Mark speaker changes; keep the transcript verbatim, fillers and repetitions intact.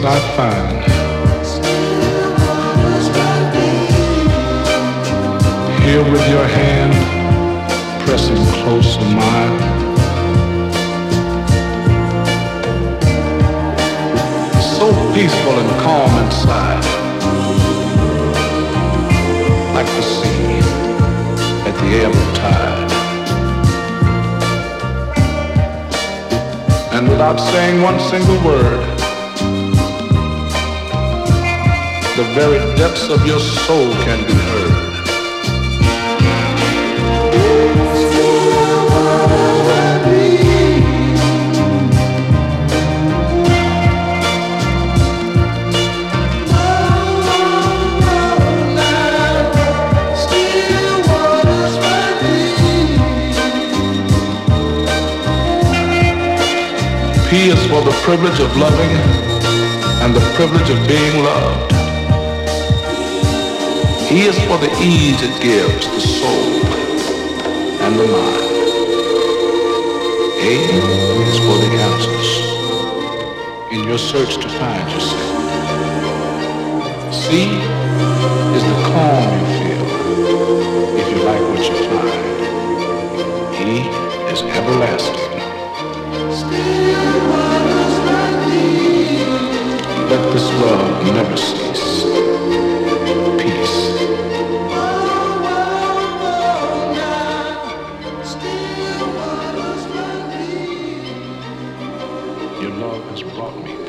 Speaker 1: I find here with your hand pressing close to mine, so peaceful and calm inside, like the sea at the ebb of tide. And without saying one single word, the very depths of your soul can be heard. P is for the privilege of loving and the privilege of being loved. E is for the ease it gives the soul and the mind. A is for the answers in your search to find yourself. C is the calm you feel if you like what you find. E is everlasting. Let this love never cease. Peace. Your love has brought me